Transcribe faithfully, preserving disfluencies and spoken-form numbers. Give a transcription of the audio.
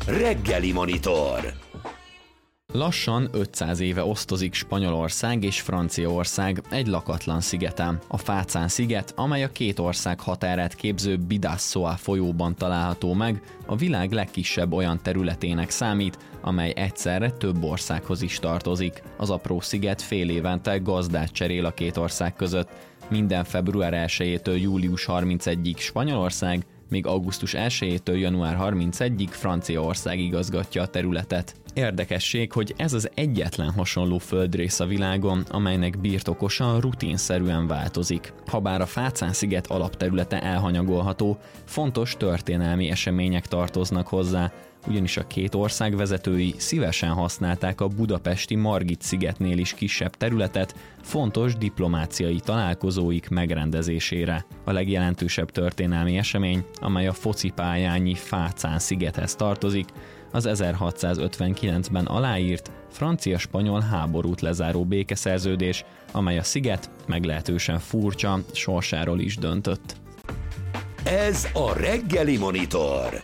Reggeli Monitor. Lassan ötszáz éve osztozik Spanyolország és Franciaország egy lakatlan szigeten. A Fácán sziget, amely a két ország határát képző Bidasoa folyóban található meg, a világ legkisebb olyan területének számít, amely egyszerre több országhoz is tartozik. Az apró sziget fél évente gazdát cserél a két ország között. Minden február elsejétől július harmincegyedikéig Spanyolország, míg augusztus elsejétől január harmincegyedikéig Franciaország igazgatja a területet. Érdekesség, hogy ez az egyetlen hasonló földrész a világon, amelynek birtokosa rutinszerűen változik. Habár a Fácán-sziget alapterülete elhanyagolható, fontos történelmi események tartoznak hozzá, ugyanis a két ország vezetői szívesen használták a budapesti Margit-szigetnél is kisebb területet fontos diplomáciai találkozóik megrendezésére. A legjelentősebb történelmi esemény, amely a focipályányi Fácán-szigethez tartozik, az ezerhatszázötvenkilencben aláírt francia-spanyol háborút lezáró békeszerződés, amely a sziget meglehetősen furcsa sorsáról is döntött. Ez a Reggeli Monitor.